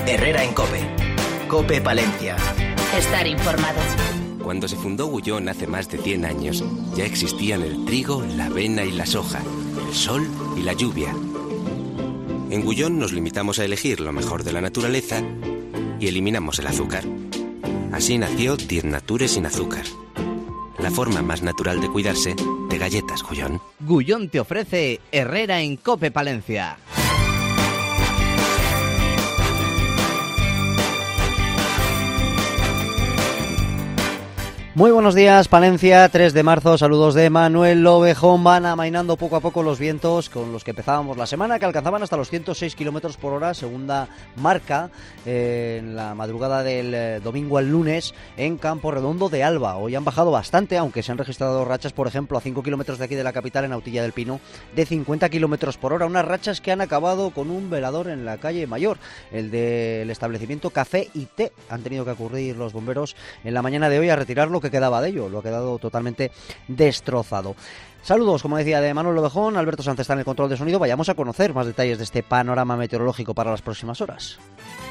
Herrera en COPE. COPE Palencia. Estar informado. Cuando se fundó Gullón hace más de 100 años, ya existían el trigo, la avena y la soja, el sol y la lluvia. En Gullón nos limitamos a elegir lo mejor de la naturaleza y eliminamos el azúcar. Así nació 10 Nature sin azúcar. La forma más natural de cuidarse de galletas Gullón. Gullón te ofrece Herrera en COPE Palencia. Muy buenos días, Palencia, 3 de marzo, saludos de Manuel Lovejón. Van amainando poco a poco los vientos con los que empezábamos la semana, que alcanzaban hasta los 106 kilómetros por hora, segunda marca en la madrugada del domingo al lunes en Campo Redondo de Alba. Hoy han bajado bastante, aunque se han registrado rachas, por ejemplo, a 5 kilómetros de aquí de la capital, en Autilla del Pino, de 50 kilómetros por hora. Unas rachas que han acabado con un velador en la calle Mayor, el del establecimiento Café y Té. Han tenido que acudir los bomberos en la mañana de hoy a retirarlo, que quedaba de ello, lo ha quedado totalmente destrozado. Saludos, como decía, de Manuel Lovejón. Alberto Sánchez está en el control de sonido. Vayamos a conocer más detalles de este panorama meteorológico para las próximas horas.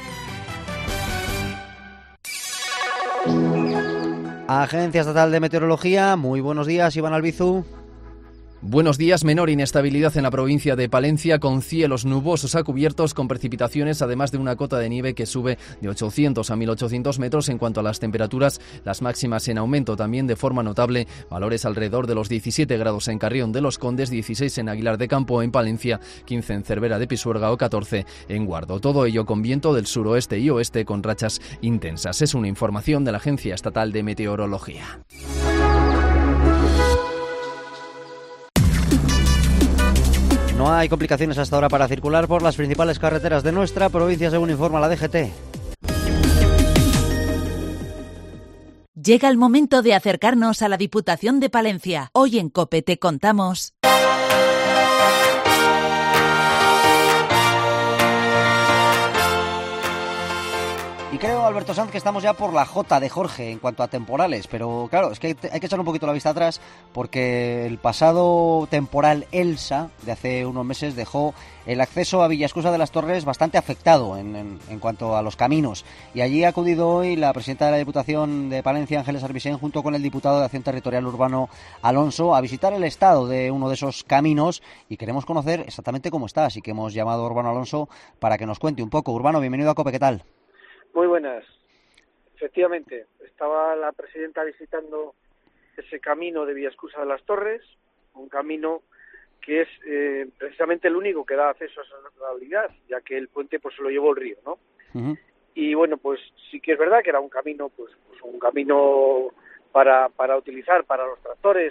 Agencia Estatal de Meteorología, muy buenos días, Iván Albizu. Buenos días. Menor inestabilidad en la provincia de Palencia, con cielos nubosos a cubiertos, con precipitaciones, además de una cota de nieve que sube de 800 a 1800 metros. En cuanto a las temperaturas, las máximas en aumento también de forma notable, valores alrededor de los 17 grados en Carrión de los Condes, 16 en Aguilar de Campo, en Palencia, 15 en Cervera de Pisuerga o 14 en Guardo. Todo ello con viento del suroeste y oeste con rachas intensas. Es una información de la Agencia Estatal de Meteorología. No hay complicaciones hasta ahora para circular por las principales carreteras de nuestra provincia, según informa la DGT. Llega el momento de acercarnos a la Diputación de Palencia. Hoy en COPE te contamos. Y creo, Alberto Sanz, que estamos ya por la J de Jorge en cuanto a temporales, pero claro, es que hay que echar un poquito la vista atrás, porque el pasado temporal Elsa de hace unos meses dejó el acceso a Villaescusa de las Torres bastante afectado en cuanto a los caminos, y allí ha acudido hoy la presidenta de la Diputación de Palencia, Ángeles Arbisén, junto con el diputado de Acción Territorial Urbano, Alonso, a visitar el estado de uno de esos caminos, y queremos conocer exactamente cómo está, así que hemos llamado a Urbano Alonso para que nos cuente un poco. Urbano, bienvenido a COPE, ¿qué tal? Muy buenas. Efectivamente, estaba la presidenta visitando ese camino de Villaescusa de las Torres, un camino que es precisamente el único que da acceso a esa localidad, ya que el puente pues se lo llevó el río, ¿no? Uh-huh. Y bueno, pues sí que es verdad que era un camino, pues un camino para utilizar para los tractores,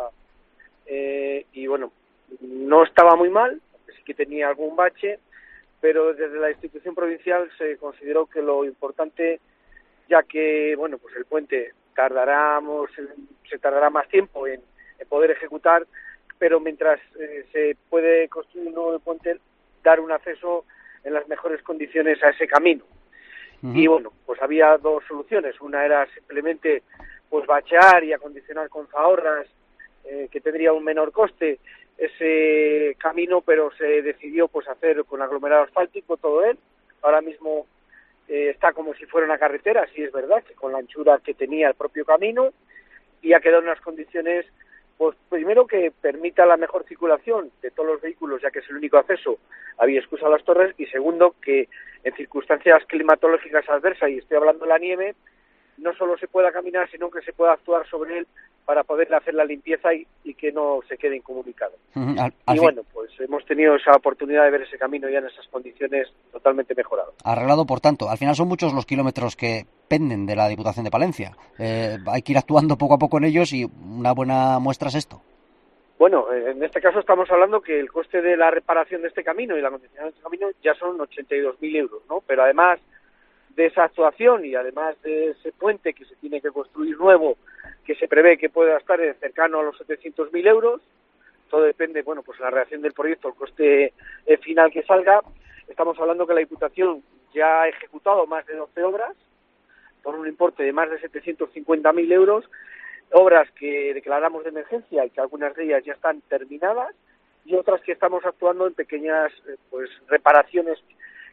y bueno, no estaba muy mal, sí que tenía algún bache, pero desde la institución provincial se consideró que lo importante, ya que bueno, pues el puente se tardará más tiempo en poder ejecutar, pero mientras se puede construir un nuevo puente, dar un acceso en las mejores condiciones a ese camino. Uh-huh. Y bueno, pues había dos soluciones. Una era simplemente pues bachear y acondicionar con zahorras, que tendría un menor coste ese camino, pero se decidió pues hacer con aglomerado asfáltico todo él. Ahora mismo está como si fuera una carretera, sí es verdad, que con la anchura que tenía el propio camino, y ha quedado en unas condiciones, pues primero que permita la mejor circulación de todos los vehículos, ya que es el único acceso a Villaescusa de las Torres, y segundo que en circunstancias climatológicas adversas, y estoy hablando de la nieve, no solo se pueda caminar, sino que se pueda actuar sobre él para poder hacer la limpieza y que no se quede incomunicado. Y bueno, pues hemos tenido esa oportunidad de ver ese camino ya en esas condiciones totalmente mejorado. Arreglado, por tanto. Al final son muchos los kilómetros que penden de la Diputación de Palencia. Hay que ir actuando poco a poco en ellos, y una buena muestra es esto. Bueno, en este caso estamos hablando que el coste de la reparación de este camino y la acondicionación de este camino ya son 82.000 euros, ¿no? Pero además de esa actuación y además de ese puente que se tiene que construir nuevo, que se prevé que pueda estar cercano a los 700.000 euros, todo depende, bueno, pues la reacción del proyecto, el coste final que salga. Estamos hablando que la Diputación ya ha ejecutado más de 12 obras, por un importe de más de 750.000 euros, obras que declaramos de emergencia y que algunas de ellas ya están terminadas, y otras que estamos actuando en pequeñas pues reparaciones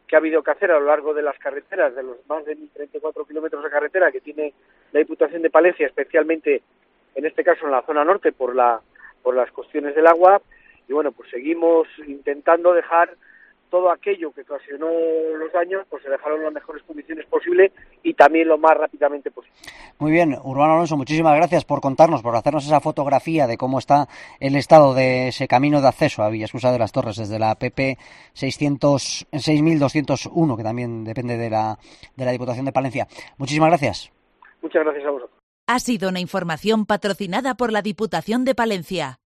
que ha habido que hacer a lo largo de las carreteras, de los más de 1.034 kilómetros de carretera que tiene la Diputación de Palencia, especialmente en este caso en la zona norte por las cuestiones del agua. Y bueno, pues seguimos intentando dejar todo aquello que ocasionó los daños, pues se dejaron en las mejores condiciones posible y también lo más rápidamente posible. Muy bien, Urbano Alonso, muchísimas gracias por contarnos, por hacernos esa fotografía de cómo está el estado de ese camino de acceso a Villaescusa de las Torres desde la PP 6201, que también depende de la Diputación de Palencia. Muchísimas gracias. Muchas gracias a vosotros. Ha sido una información patrocinada por la Diputación de Palencia.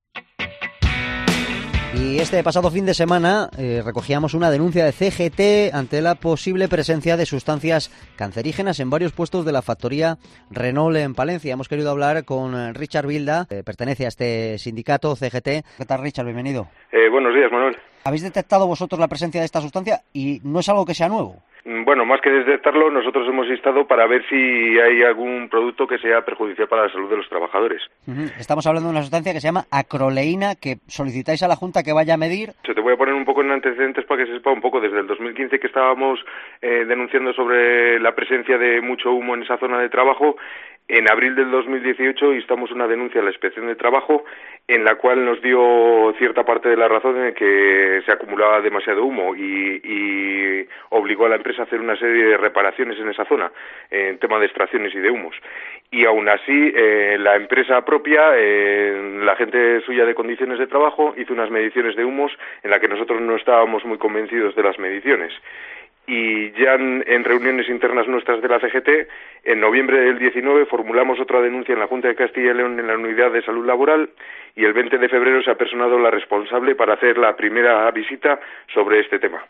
Y este pasado fin de semana recogíamos una denuncia de CGT ante la posible presencia de sustancias cancerígenas en varios puestos de la factoría Renault en Palencia. Hemos querido hablar con Richard Vilda, pertenece a este sindicato CGT. ¿Qué tal, Richard? Bienvenido. Buenos días, Manuel. ¿Habéis detectado vosotros la presencia de esta sustancia y no es algo que sea nuevo? Bueno, más que detectarlo, nosotros hemos instado para ver si hay algún producto que sea perjudicial para la salud de los trabajadores. Estamos hablando de una sustancia que se llama acroleína, que solicitáis a la Junta que vaya a medir. Te voy a poner un poco en antecedentes para que se sepa un poco. Desde el 2015 que estábamos denunciando sobre la presencia de mucho humo en esa zona de trabajo. En abril del 2018 instamos una denuncia a la Inspección de Trabajo en la cual nos dio cierta parte de la razón en que se acumulaba demasiado humo y obligó a la empresa a hacer una serie de reparaciones en esa zona en tema de extracciones y de humos. Y aún así la empresa propia, la gente suya de condiciones de trabajo, hizo unas mediciones de humos en la que nosotros no estábamos muy convencidos de las mediciones. Y ya en reuniones internas nuestras de la CGT, en noviembre del 19 formulamos otra denuncia en la Junta de Castilla y León en la Unidad de Salud Laboral y el 20 de febrero se ha personado la responsable para hacer la primera visita sobre este tema.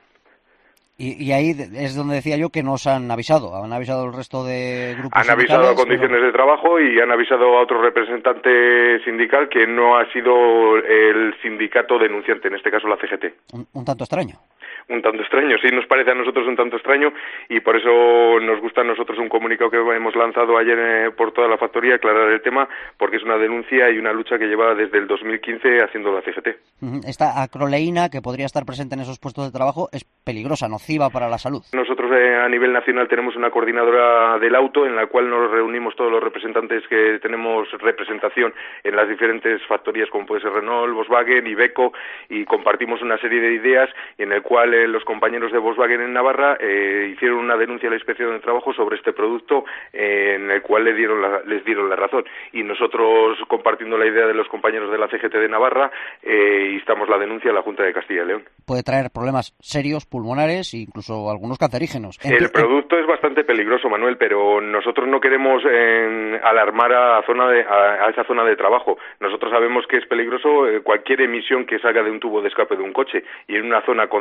Y ahí es donde decía yo que nos han avisado el resto de grupos Han avisado a condiciones de trabajo y han avisado a otro representante sindical que no ha sido el sindicato denunciante, en este caso la CGT. Un tanto extraño. Un tanto extraño, sí, nos parece a nosotros un tanto extraño y por eso nos gusta a nosotros un comunicado que hemos lanzado ayer por toda la factoría, aclarar el tema, porque es una denuncia y una lucha que lleva desde el 2015 haciendo la CGT. Esta acroleína que podría estar presente en esos puestos de trabajo es peligrosa, nociva para la salud. Nosotros a nivel nacional tenemos una coordinadora del auto en la cual nos reunimos todos los representantes que tenemos representación en las diferentes factorías como puede ser Renault, Volkswagen, Iveco y compartimos una serie de ideas en el cual los compañeros de Volkswagen en Navarra hicieron una denuncia a la Inspección de Trabajo sobre este producto en el cual les dieron la razón y nosotros compartiendo la idea de los compañeros de la CGT de Navarra instamos la denuncia a la Junta de Castilla y León. Puede traer problemas serios, pulmonares e incluso algunos cancerígenos. El producto es bastante peligroso, Manuel, pero nosotros no queremos alarmar a esa zona de trabajo. Nosotros sabemos que es peligroso cualquier emisión que salga de un tubo de escape de un coche y en una zona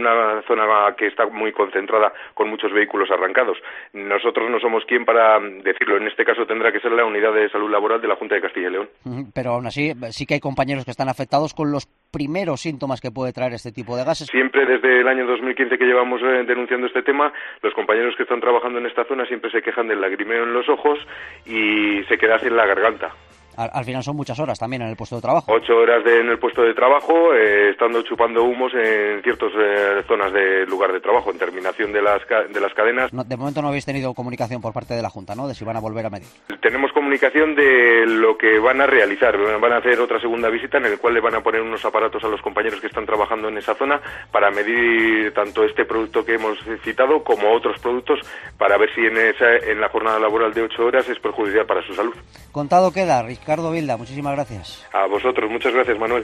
que está muy concentrada con muchos vehículos arrancados. Nosotros no somos quien para decirlo. En este caso tendrá que ser la Unidad de Salud Laboral de la Junta de Castilla y León. Pero aún así sí que hay compañeros que están afectados con los primeros síntomas que puede traer este tipo de gases. Siempre desde el año 2015 que llevamos denunciando este tema, los compañeros que están trabajando en esta zona siempre se quejan del lagrimeo en los ojos y se queda en la garganta. Al final son muchas horas también en el puesto de trabajo. 8 horas en el puesto de trabajo, estando chupando humos en ciertas zonas del lugar de trabajo, en terminación de las cadenas. No, de momento no habéis tenido comunicación por parte de la Junta, ¿no?, de si van a volver a medir. Tenemos comunicación de lo que van a realizar. Van a hacer otra segunda visita en el cual le van a poner unos aparatos a los compañeros que están trabajando en esa zona para medir tanto este producto que hemos citado como otros productos para ver si en la jornada laboral de 8 horas es perjudicial para su salud. Contado queda, Ricardo Vilda, muchísimas gracias. A vosotros, muchas gracias, Manuel.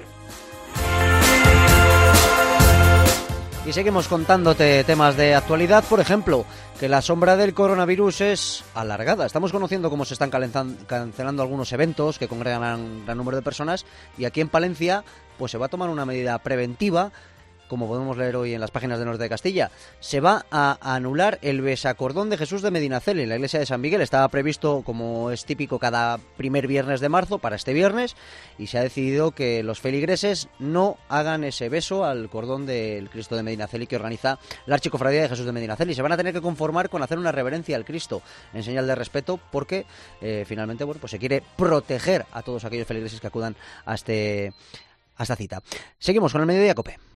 Y seguimos contándote temas de actualidad, por ejemplo, que la sombra del coronavirus es alargada. Estamos conociendo cómo se están cancelando algunos eventos que congregan a un gran número de personas y aquí en Palencia pues se va a tomar una medida preventiva. Como podemos leer hoy en las páginas de Norte de Castilla, se va a anular el besacordón de Jesús de Medinaceli en la iglesia de San Miguel. Estaba previsto, como es típico, cada primer viernes de marzo para este viernes y se ha decidido que los feligreses no hagan ese beso al cordón del Cristo de Medinaceli que organiza la Archicofradía de Jesús de Medinaceli. Se van a tener que conformar con hacer una reverencia al Cristo en señal de respeto porque finalmente pues se quiere proteger a todos aquellos feligreses que acudan a esta cita. Seguimos con el Mediodía Cope.